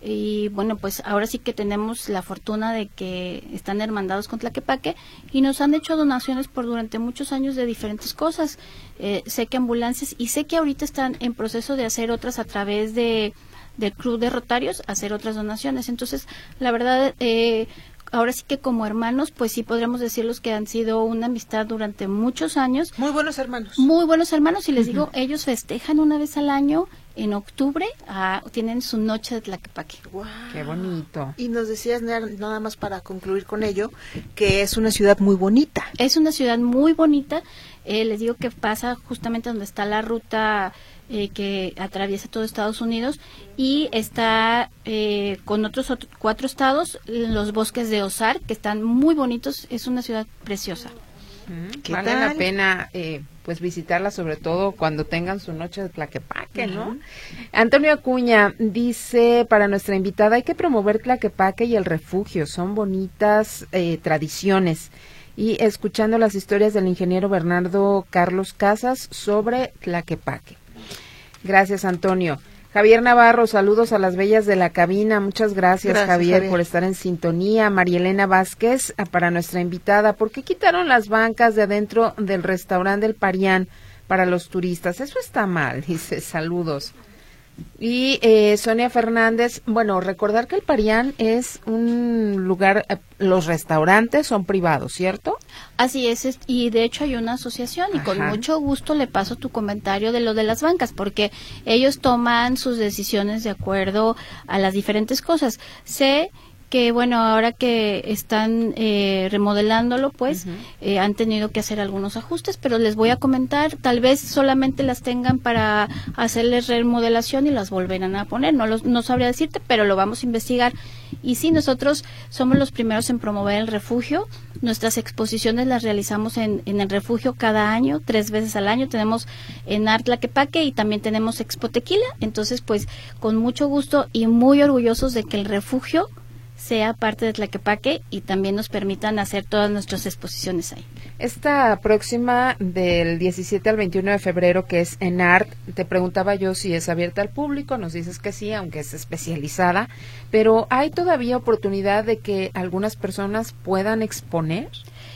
y bueno, pues ahora sí que tenemos la fortuna de que están hermandados con Tlaquepaque y nos han hecho donaciones por durante muchos años de diferentes cosas. Eh, sé que ambulancias y sé que ahorita están en proceso de hacer otras a través de del Club de Rotarios, hacer otras donaciones. Entonces, la verdad, eh, ahora sí que como hermanos, pues sí podríamos decirlos que han sido una amistad durante muchos años. Muy buenos hermanos. Muy buenos hermanos y les digo, ellos festejan una vez al año, en octubre, ah, tienen su noche de Tlaquepaque. Guau. Qué bonito. Y nos decías, na- nada más para concluir con ello, que es una ciudad muy bonita. Es una ciudad muy bonita, eh, les digo que pasa justamente donde está la ruta eh, que atraviesa todo Estados Unidos y está eh, con otros ot- cuatro estados, los bosques de Ozark, que están muy bonitos, es una ciudad preciosa. Mm, ¿Qué vale tal? la pena eh, pues visitarla, sobre todo cuando tengan su noche de Tlaquepaque, ¿no? Ujú. Antonio Acuña dice, para nuestra invitada, hay que promover Tlaquepaque y el refugio, son bonitas eh, tradiciones. Y escuchando las historias del ingeniero Bernardo Carlos Casas sobre Tlaquepaque. Gracias, Antonio. Javier Navarro, saludos a las bellas de la cabina. Muchas gracias, Gracias, Javier, Javier. por estar en sintonía. Marielena Vázquez, ah, para nuestra invitada, ¿por qué quitaron las bancas de adentro del restaurante del Parián para los turistas? Eso está mal, dice, saludos. Y eh, Sonia Fernández, bueno, recordar que el Parián es un lugar, eh, los restaurantes son privados, ¿cierto? Así es, es, y de hecho hay una asociación y Ajá. con mucho gusto le paso tu comentario de lo de las bancas, porque ellos toman sus decisiones de acuerdo a las diferentes cosas. Sé que bueno, ahora que están eh, remodelándolo, pues uh-huh. eh, han tenido que hacer algunos ajustes, pero les voy a comentar, tal vez solamente las tengan para hacerles remodelación y las volverán a poner, no los, no sabría decirte, pero lo vamos a investigar. Y sí, nosotros somos los primeros en promover el refugio, nuestras exposiciones las realizamos en, en el refugio cada año, tres veces al año, tenemos en Art Tlaquepaque y también tenemos Expo Tequila, entonces pues con mucho gusto y muy orgullosos de que el refugio sea parte de Tlaquepaque y también nos permitan hacer todas nuestras exposiciones ahí. Esta próxima del diecisiete al veintiuno de febrero, que es en Art, te preguntaba yo si es abierta al público, nos dices que sí, aunque es especializada, pero ¿hay todavía oportunidad de que algunas personas puedan exponer?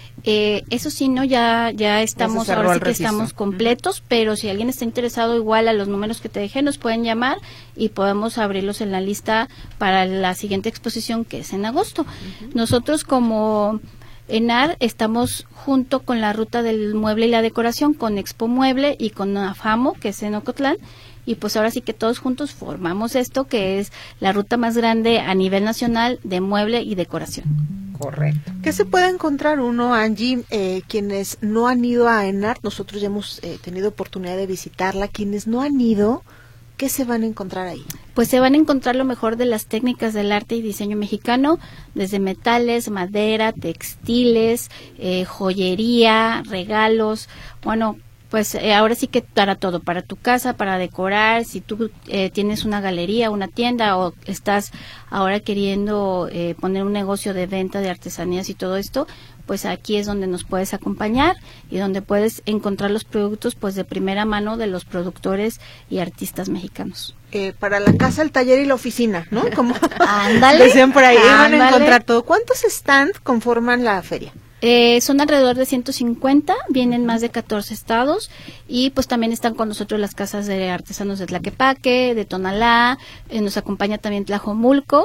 Eh, eso sí, no, ya ya estamos, ya ahora sí que registro. Estamos completos, uh-huh. pero si alguien está interesado, igual a los números que te dejé, nos pueden llamar y podemos abrirlos en la lista para la siguiente exposición, que es en agosto. Uh-huh. Nosotros como ENAR estamos junto con la Ruta del Mueble y la Decoración, con Expo Mueble y con AFAMO, que es en Ocotlán, y pues ahora sí que todos juntos formamos esto, que es la ruta más grande a nivel nacional de mueble y decoración. Correcto. ¿Qué se puede encontrar uno, Angie? Eh, quienes no han ido a ENAR, nosotros ya hemos eh, tenido oportunidad de visitarla, quienes no han ido, ¿qué se van a encontrar ahí? Pues se van a encontrar lo mejor de las técnicas del arte y diseño mexicano, desde metales, madera, textiles, eh, joyería, regalos, bueno, pues eh, ahora sí que para todo, para tu casa, para decorar, si tú eh, tienes una galería, una tienda o estás ahora queriendo eh, poner un negocio de venta de artesanías y todo esto, pues aquí es donde nos puedes acompañar y donde puedes encontrar los productos pues de primera mano de los productores y artistas mexicanos. Eh, para la casa, el taller y la oficina, ¿no? Como ándale, decían por ahí, ándale. Van a encontrar todo. ¿Cuántos stands conforman la feria? Eh, son alrededor de ciento cincuenta, vienen más de catorce estados y pues también están con nosotros las casas de artesanos de Tlaquepaque, de Tonalá, eh, nos acompaña también Tlajomulco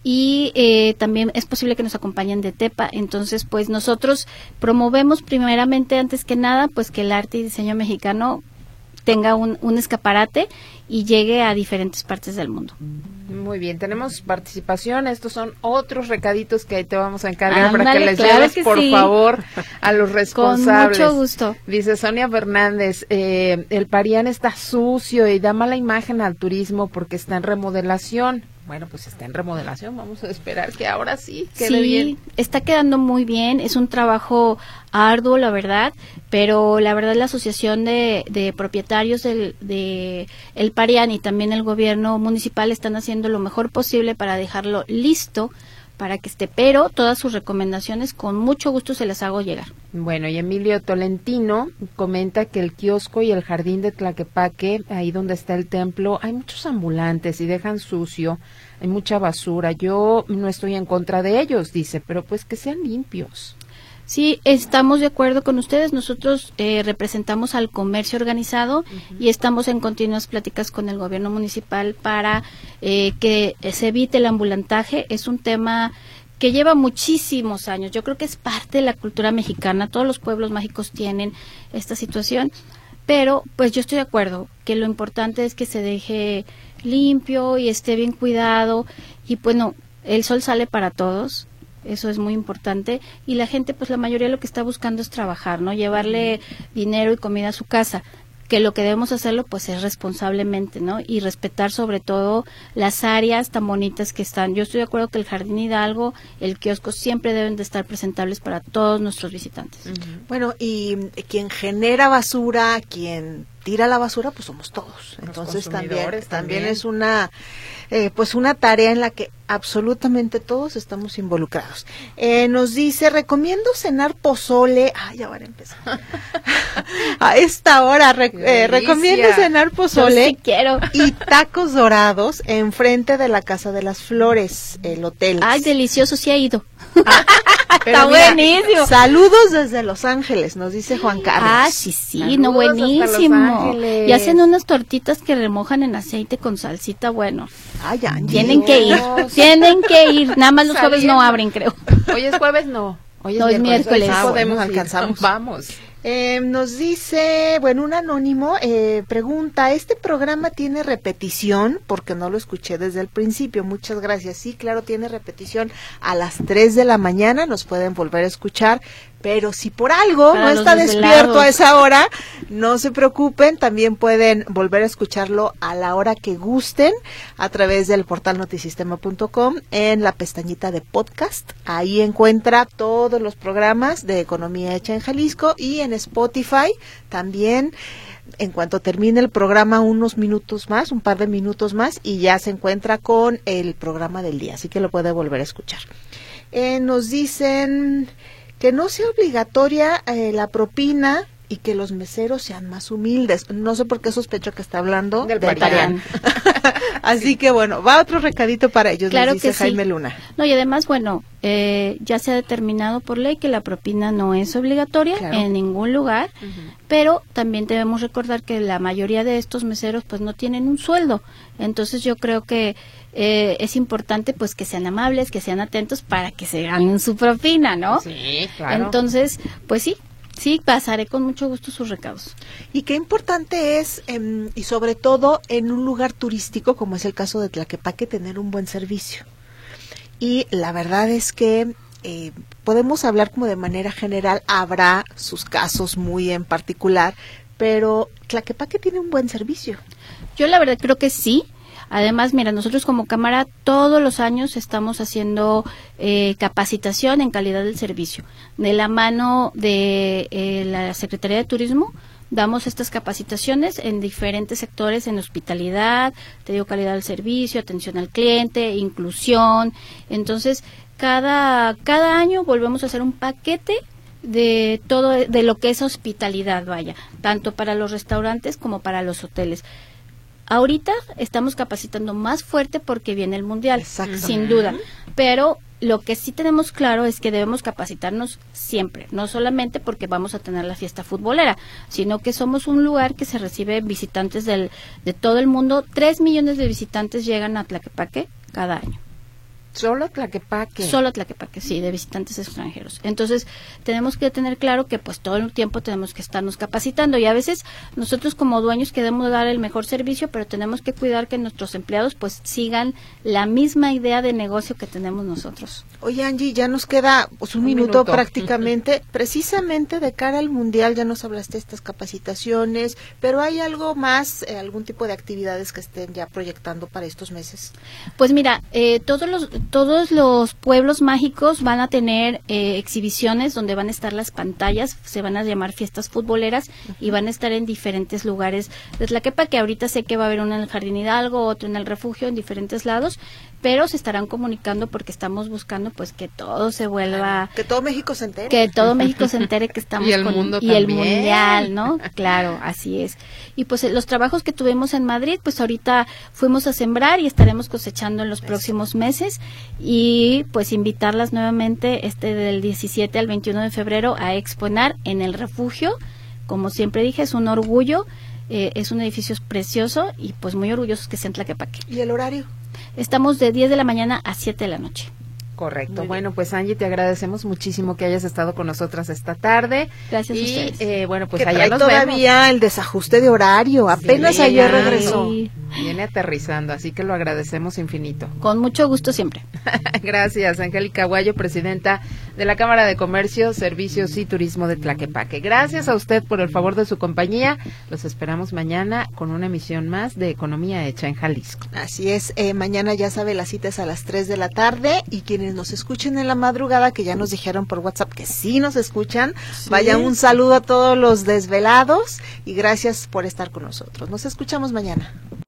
y eh, también es posible que nos acompañen de Tepa. Entonces pues nosotros promovemos primeramente, antes que nada, pues que el arte y diseño mexicano tenga un, un escaparate y llegue a diferentes partes del mundo. Muy bien, tenemos participación, estos son otros recaditos que ahí te vamos a encargar Ándale, para que les claro lleves que por sí. favor a los responsables. Con mucho gusto. Dice Sonia Fernández, eh, el Parián está sucio y da mala imagen al turismo porque está en remodelación. Bueno, pues está en remodelación, vamos a esperar que ahora sí quede sí, bien. Sí, está quedando muy bien, es un trabajo arduo, la verdad, pero la verdad la asociación de, de propietarios del de el Parián y también el gobierno municipal están haciendo lo mejor posible para dejarlo listo para que esté, pero todas sus recomendaciones con mucho gusto se las hago llegar. Bueno, y Emilio Tolentino comenta que el kiosco y el jardín de Tlaquepaque, ahí donde está el templo, hay muchos ambulantes y dejan sucio, hay mucha basura. Yo no estoy en contra de ellos, dice, pero pues que sean limpios. Sí, estamos de acuerdo con ustedes. Nosotros eh, representamos al comercio organizado uh-huh. y estamos en continuas pláticas con el gobierno municipal para eh, que se evite el ambulantaje. Es un tema que lleva muchísimos años. Yo creo que es parte de la cultura mexicana. Todos los pueblos mágicos tienen esta situación, pero pues yo estoy de acuerdo que lo importante es que se deje limpio y esté bien cuidado. Y bueno, el sol sale para todos. Eso es muy importante y la gente, pues la mayoría lo que está buscando es trabajar, ¿no? Llevarle dinero y comida a su casa, que lo que debemos hacerlo pues es responsablemente, ¿no? Y respetar sobre todo las áreas tan bonitas que están. Yo estoy de acuerdo que el Jardín Hidalgo, el kiosco siempre deben de estar presentables para todos nuestros visitantes. Uh-huh. Bueno, y quien genera basura, quien tira la basura, pues somos todos. Entonces también, también también es una eh, pues una tarea en la que absolutamente todos estamos involucrados. Eh, nos dice, recomiendo cenar pozole. Ay, ya van a empezar. A esta hora re, eh, recomiendo cenar pozole. Yo sí quiero. Y tacos dorados enfrente de la Casa de las Flores, el hotel. Ay, delicioso, sí ha ido. Está buenísimo. Saludos desde Los Ángeles, nos dice Juan Carlos. Ah, sí, sí, Saludos no, hasta Los buenísimo. Ángeles. Y hacen unas tortitas que remojan en aceite con salsita, bueno. Ay, Angie. Tienen que ir, tienen que ir. Nada más los jueves no abren, creo. Hoy es jueves, no. Hoy es No, es miércoles. miércoles. Hoy sí Ah, podemos bueno, ir. alcanzamos. Vamos. Eh, nos dice, bueno, un anónimo eh, pregunta, ¿este programa tiene repetición? Porque no lo escuché desde el principio, muchas gracias. Sí, claro, tiene repetición a las tres de la mañana, nos pueden volver a escuchar, pero si por algo Para no los está desvelados. despierto a esa hora, no se preocupen, también pueden volver a escucharlo a la hora que gusten a través del portal notisistema punto com en la pestañita de podcast. Ahí encuentra todos los programas de Economía Hecha en Jalisco y en Spotify también. En cuanto termine el programa, unos minutos más, un par de minutos más, y ya se encuentra con el programa del día, así que lo puede volver a escuchar. Eh, nos dicen que no sea obligatoria eh, la propina y que los meseros sean más humildes. No sé por qué sospecho que está hablando Del del Parián. Parián. Así que bueno, va otro recadito para ellos, Claro nos dice que sí. Jaime Luna. No, y además, bueno, eh, ya se ha determinado por ley que la propina no es obligatoria Claro. en ningún lugar, Ujú. pero también debemos recordar que la mayoría de estos meseros pues no tienen un sueldo. Entonces yo creo que eh, es importante pues que sean amables, que sean atentos para que se ganen su propina, ¿no? Sí, claro. Entonces, pues sí, sí, pasaré con mucho gusto sus recados. Y qué importante es, em, y sobre todo en un lugar turístico como es el caso de Tlaquepaque, tener un buen servicio. Y la verdad es que eh, podemos hablar como de manera general, habrá sus casos muy en particular, pero Tlaquepaque tiene un buen servicio. Yo la verdad creo que sí. Además, mira, nosotros como Cámara todos los años estamos haciendo eh, capacitación en calidad del servicio. De la mano de eh, la Secretaría de Turismo, damos estas capacitaciones en diferentes sectores, en hospitalidad, te digo, calidad del servicio, atención al cliente, inclusión. Entonces, cada, cada año volvemos a hacer un paquete de todo, de lo que es hospitalidad, vaya, tanto para los restaurantes como para los hoteles. Ahorita estamos capacitando más fuerte porque viene el Mundial, Exacto. sin duda, pero lo que sí tenemos claro es que debemos capacitarnos siempre, no solamente porque vamos a tener la fiesta futbolera, sino que somos un lugar que se recibe visitantes del, de todo el mundo. Tres millones de visitantes llegan a Tlaquepaque cada año. Solo Tlaquepaque. Solo Tlaquepaque, sí, de visitantes extranjeros. Entonces, tenemos que tener claro que pues todo el tiempo tenemos que estarnos capacitando y a veces nosotros como dueños queremos dar el mejor servicio, pero tenemos que cuidar que nuestros empleados pues sigan la misma idea de negocio que tenemos nosotros. Oye, Angie, ya nos queda pues, un, Un minuto, minuto. prácticamente, precisamente de cara al Mundial, ya nos hablaste de estas capacitaciones, pero ¿hay algo más, eh, algún tipo de actividades que estén ya proyectando para estos meses? Pues mira, eh, todos los todos los pueblos mágicos van a tener eh, exhibiciones donde van a estar las pantallas, se van a llamar fiestas futboleras uh-huh. y van a estar en diferentes lugares de Tlaquepaque. Ahorita sé que va a haber uno en el Jardín Hidalgo, otro en el Refugio, en diferentes lados, pero se estarán comunicando porque estamos buscando pues que todo se vuelva, que todo México se entere, que todo México se entere que estamos y el con mundo y el también. mundial, ¿no? Claro, así es. Y pues los trabajos que tuvimos en Madrid, pues ahorita fuimos a sembrar y estaremos cosechando en los próximos meses y pues invitarlas nuevamente este del diecisiete al veintiuno de febrero a exponer en el Refugio. Como siempre dije, es un orgullo, eh, es un edificio precioso y pues muy orgullosos que sea en Tlaquepaque. ¿Y el horario? Estamos de diez de la mañana a siete de la noche. Correcto. Bueno, pues Angie, te agradecemos muchísimo que hayas estado con nosotras esta tarde. Gracias y, a ustedes. Eh, bueno, pues que allá trae nos todavía vemos. el desajuste de horario, apenas Sí, ayer ya. regresó. Sí. Viene aterrizando, así que lo agradecemos infinito. Con mucho gusto siempre. Gracias, Angélica Aguayo, presidenta de la Cámara de Comercio, Servicios y Turismo de Tlaquepaque. Gracias a usted por el favor de su compañía. Los esperamos mañana con una emisión más de Economía Hecha en Jalisco. Así es, eh, mañana ya sabe, la cita es a las tres de la tarde y quienes nos escuchen en la madrugada, que ya nos dijeron por WhatsApp que sí nos escuchan, Sí. vaya un saludo a todos los desvelados y gracias por estar con nosotros. Nos escuchamos mañana.